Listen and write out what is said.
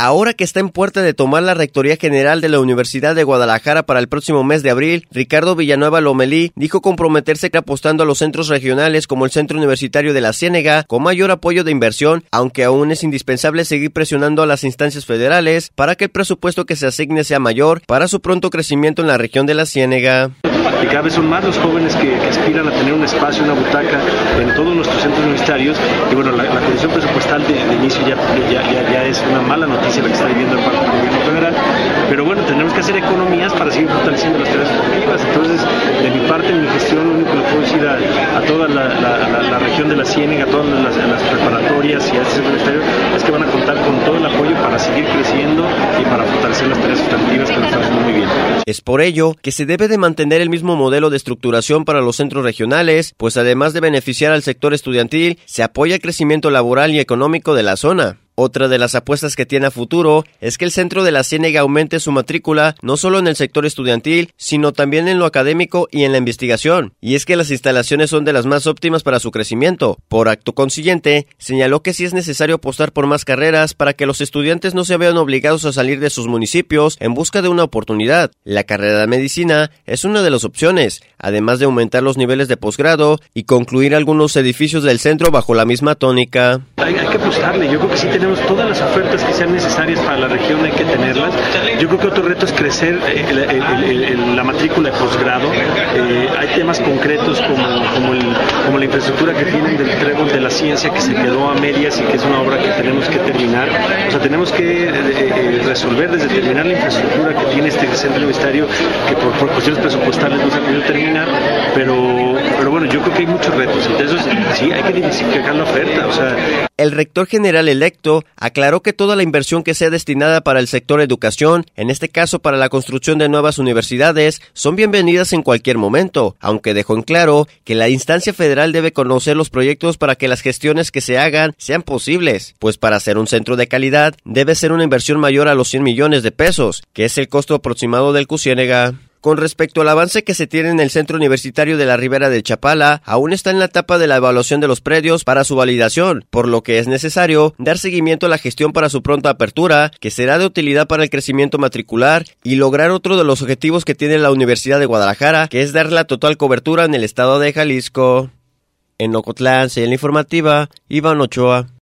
Ahora que está en puerta de tomar la Rectoría General de la Universidad de Guadalajara para el próximo mes de abril, Ricardo Villanueva Lomelí dijo comprometerse apostando a los centros regionales como el Centro Universitario de la Ciénega con mayor apoyo de inversión, aunque aún es indispensable seguir presionando a las instancias federales para que el presupuesto que se asigne sea mayor para su pronto crecimiento en la región de la Ciénega. Y cada vez son más los jóvenes que aspiran a tener un espacio, una butaca en todos nuestros centros universitarios. Y bueno, la condición presupuestal de inicio ya es una mala noticia la que está viviendo el parte del gobierno federal. Pero bueno, tenemos que hacer economías para seguir fortaleciendo las tareas educativas. Entonces, de mi parte, en mi gestión, lo único que le puedo decir a toda la región de la Ciénega, a todas las preparatorias y a este centro universitario, es que van a contar con todo el apoyo para seguir creciendo y para fortalecer las tareas sustantivas que lo están haciendo muy bien. Es por ello que se debe de mantener el mismo modelo de estructuración para los centros regionales, pues además de beneficiar al sector estudiantil, se apoya el crecimiento laboral y económico de la zona. Otra de las apuestas que tiene a futuro es que el Centro de la Ciénega aumente su matrícula no solo en el sector estudiantil, sino también en lo académico y en la investigación. Y es que las instalaciones son de las más óptimas para su crecimiento. Por acto consiguiente, señaló que sí es necesario apostar por más carreras para que los estudiantes no se vean obligados a salir de sus municipios en busca de una oportunidad. La carrera de medicina es una de las opciones, además de aumentar los niveles de posgrado y concluir algunos edificios del centro bajo la misma tónica. Hay que apostarle, yo creo que sí tenemos todas las ofertas que sean necesarias para la región, hay que tenerlas. Yo creo que otro reto es crecer la matrícula de posgrado. Hay temas concretos como la infraestructura que tienen del Trébol de la Ciencia, que se quedó a medias y que es una obra que tenemos que terminar. O sea, tenemos que resolver desde terminar la infraestructura que tiene este centro universitario, que por cuestiones presupuestales no se ha podido terminar, pero bueno, yo creo que hay muchos retos. Entonces, sí, hay que diversificar la oferta. O sea, el rector general electo aclaró que toda la inversión que sea destinada para el sector educación, en este caso para la construcción de nuevas universidades, son bienvenidas en cualquier momento, aunque dejó en claro que la instancia federal debe conocer los proyectos para que las gestiones que se hagan sean posibles, pues para ser un centro de calidad debe ser una inversión mayor a los 100 millones de pesos, que es el costo aproximado del CUCIénega. Con respecto al avance que se tiene en el Centro Universitario de la Ribera de Chapala, aún está en la etapa de la evaluación de los predios para su validación, por lo que es necesario dar seguimiento a la gestión para su pronta apertura, que será de utilidad para el crecimiento matricular y lograr otro de los objetivos que tiene la Universidad de Guadalajara, que es dar la total cobertura en el estado de Jalisco. En Ocotlán, señal informativa, Iván Ochoa.